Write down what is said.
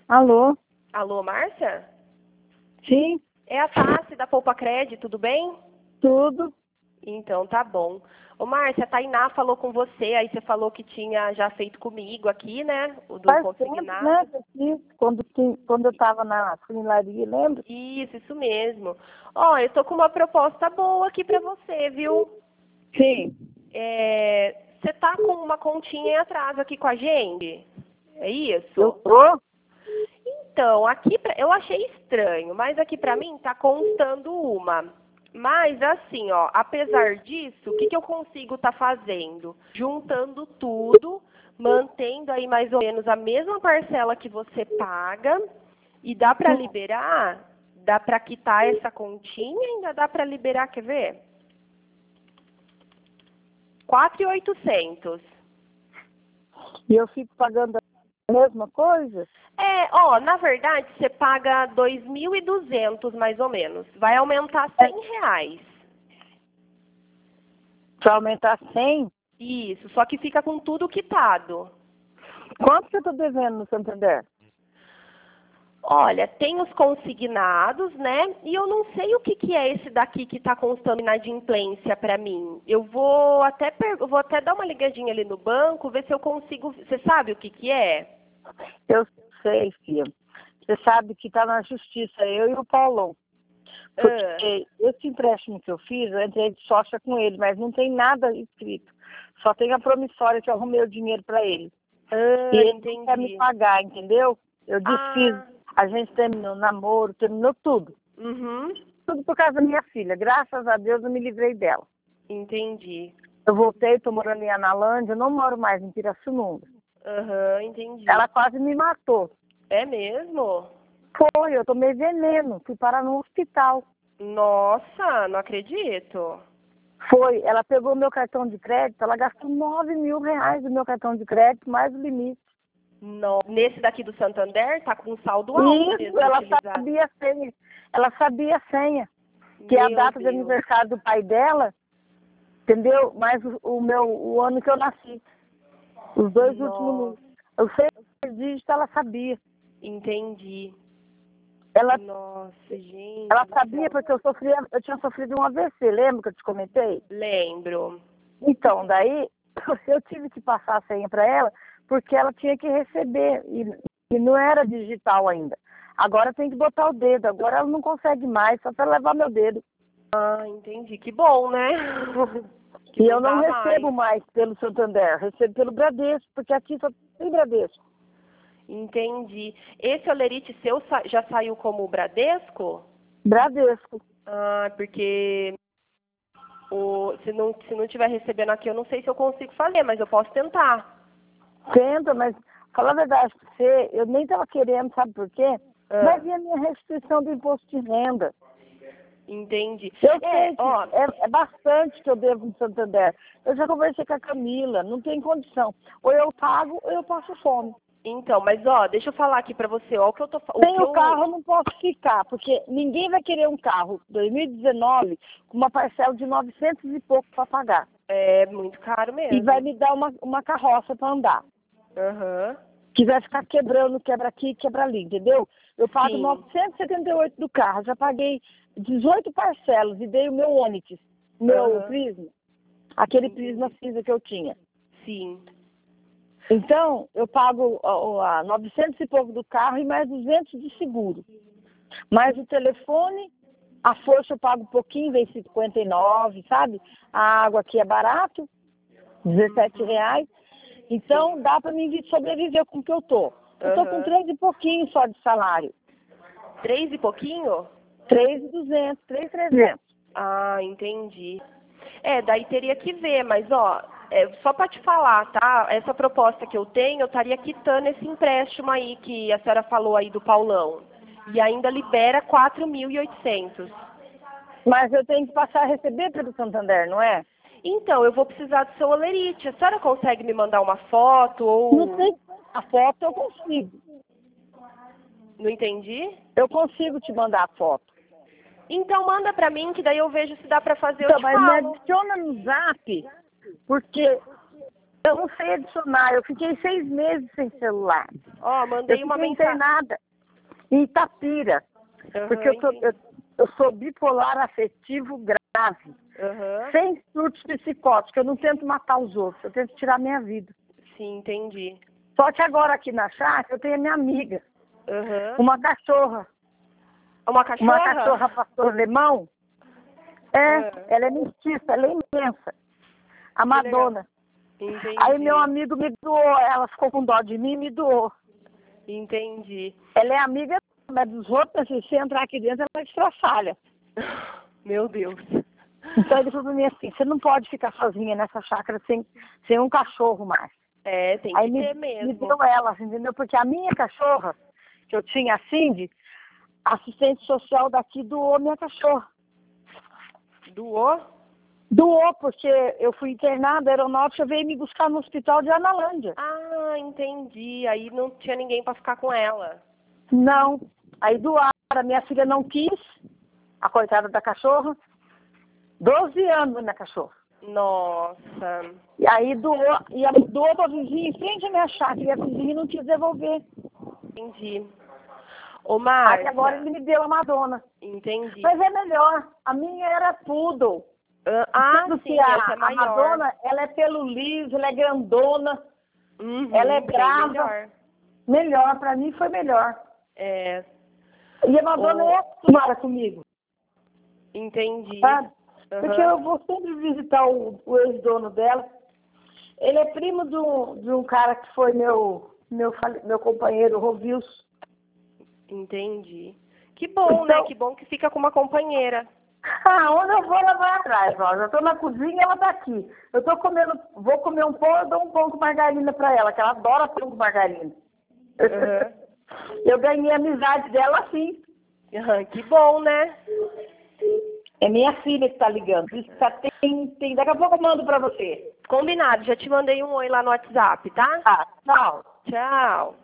Alô? Alô, Márcia? Sim, É a Tassi da Poupa Crédito, tudo bem? tudo. Então, tá bom. Ô, Márcia, a Tainá falou com você, aí você falou que tinha já feito comigo aqui, né? O do Faz tempo, né, consignado. que eu fiz, quando eu estava na funilaria, lembra? Isso mesmo. Ó, eu tô com uma proposta boa aqui pra você, viu? Sim. Você tá com uma continha em atraso aqui com a gente? É Eu isso? tô? Então, aqui eu achei estranho, mas aqui pra mim tá constando uma. Mas assim, ó, apesar disso, o que eu consigo estar fazendo? Juntando tudo, mantendo aí mais ou menos a mesma parcela que você paga e dá pra liberar, dá pra quitar essa continha, ainda dá pra liberar, quer ver? 4.800. E eu fico pagando a mesma coisa? Na verdade, você paga 2.200 mais ou menos. Vai aumentar R$ 100. Para aumentar 100? Isso, só que fica com tudo quitado. Quanto que eu tô devendo no Santander? Olha, tem os consignados, né? E eu não sei o que é esse daqui que está constando inadimplência para mim. Eu vou até dar uma ligadinha ali no banco, ver se eu consigo. Você sabe o que é? Eu sei, filha. Você sabe que tá na justiça, eu e o Paulão. Porque esse empréstimo que eu fiz, eu entrei de sócia com ele, mas não tem nada escrito. Só tem a promissória que eu arrumei o dinheiro para ele. E ele não quer me Entendi. pagar, entendeu? Eu desfiz, Ah, a gente terminou o namoro, terminou tudo. uhum, Tudo por causa da minha filha. Graças a Deus eu me livrei dela. entendi. Eu voltei, estou morando em Analândia, eu não moro mais em Pirassununga. Aham, entendi. Ela quase me matou. É mesmo? Foi, eu tomei veneno, fui parar no hospital. Nossa, não acredito. Foi, ela pegou meu cartão de crédito, ela gastou R$ 9.000 do meu cartão de crédito, mais o limite. Nesse daqui do Santander, tá com saldo alto Isso, mesmo ela utilizado. sabia a senha. Ela sabia a senha, que é a Meu data de Deus. aniversário do pai dela, entendeu? Mais o ano que eu nasci. Os dois últimos Nossa, números. Eu sei os dígitos, ela sabia. entendi. Ela, Nossa, gente ela do sabia céu. porque eu tinha sofrido um AVC, lembra que eu te comentei? Lembro. Então, daí eu tive que passar a senha para ela, porque ela tinha que receber, e não era digital ainda. Agora tem que botar o dedo, agora ela não consegue mais, só para levar meu dedo. Ah, entendi. Que bom, né? Que E não eu não dá mais. recebo mais pelo Santander, recebo pelo Bradesco, porque aqui só tem Bradesco. Entendi. Esse olerite seu já saiu como Bradesco? Bradesco. Ah, porque se não estiver recebendo aqui, eu não sei se eu consigo fazer, mas eu posso tentar. Tenta, mas falar a verdade pra você, eu nem estava querendo, sabe por quê? Ah, Mas e a minha restrição do imposto de renda? entendi. Eu sei que Ó, é bastante que eu devo no Santander. Eu já conversei com a Camila, não tem condição. Ou eu pago ou eu passo fome. então, mas ó, deixa eu falar aqui pra você, ó, Sem o carro eu não posso ficar, porque ninguém vai querer um carro 2019 com uma parcela de 900 e pouco para pagar. é muito caro E vai mesmo. me dar uma carroça para andar. Aham. Que vai ficar quebrando, quebra aqui, quebra ali, entendeu? Eu pago Sim. 978 do carro, já paguei 18 parcelas e dei o meu Onix, meu Aham. Prisma, aquele Prisma Entendi. cinza que eu tinha. Sim. Então, eu pago a 900 e pouco do carro e mais 200 de seguro. Mais o telefone, a força eu pago um pouquinho, vem 59, sabe? A água aqui é barato, R$ 17. Então, dá para mim sobreviver com o que eu tô. Eu tô com Aham. 3 e pouquinho só de salário. 3 e pouquinho? 3.200, 3.300. Ah, entendi. Daí teria que ver, mas ó, só para te falar, tá? Essa proposta que eu tenho, eu estaria quitando esse empréstimo aí que a senhora falou aí do Paulão. E ainda libera 4.800. Mas eu tenho que passar a receber pelo Santander, não é? Então, eu vou precisar do seu olerite. A senhora consegue me mandar uma foto Não ou... tem. A foto eu consigo. Não entendi? Eu consigo te mandar a foto. Então manda pra mim que daí eu vejo se dá pra fazer, eu Então, te mas me falo. adiciona no Zap, porque eu não sei adicionar. Eu fiquei 6 meses sem celular. Ó, mandei uma fiquei mensagem. internada em Itapira, porque eu sou bipolar afetivo grave, sem surtos psicóticos. Eu não tento matar os outros, eu tento tirar minha vida. Sim, entendi. Só que agora aqui na chácara eu tenho a minha amiga, uma cachorra. Uma cachorra? Uma cachorra pastor alemão. Ela é mestiça, ela é imensa. A Madonna. Entendi. Aí meu amigo me doou, ela ficou com dó de mim e me doou. Entendi. Ela é amiga dos outros, se você entrar aqui dentro, ela estraçalha. Meu Deus. Então ele falou pra mim assim, você não pode ficar sozinha nessa chácara sem um cachorro mais. Tem que ter mesmo. Me deu ela, entendeu? Porque a minha cachorra, que eu tinha a Cindy, assistente social daqui doou minha cachorra. Doou? Doou, porque eu fui internada, a aeronáutica veio me buscar no hospital de Analândia. Ah, entendi. Aí não tinha ninguém para ficar com ela. Não. Aí doaram, a minha filha não quis, a coitada da cachorra. 12 anos minha cachorra. Nossa. E aí doou pra vizinha em frente à minha chácara, e a vizinha não quis devolver. Entendi. Ô, Márcia. Aí agora ele me deu a Madonna. Entendi. Mas é melhor, a minha era poodle. Sim, essa é maior. A Madonna, ela é pelo liso, ela é grandona, ela é brava. Melhor, pra mim foi melhor. E a Madonna é acostumada comigo. Entendi. Sabe? Porque eu vou sempre visitar o ex-dono dela. Ele é primo de um cara que foi meu companheiro, Rovilson. Entendi. Que bom, né? Que bom que fica com uma companheira. Onde eu vou, ela vai atrás, ó. Já tô na cozinha, ela tá aqui. Vou comer um pão, eu dou um pão com margarina pra ela, que ela adora pão com margarina. Eu ganhei a amizade dela assim. Que bom, né? É minha filha que tá ligando. Daqui a pouco eu mando pra você. Combinado, já te mandei um oi lá no WhatsApp, tá? Tchau. Tchau.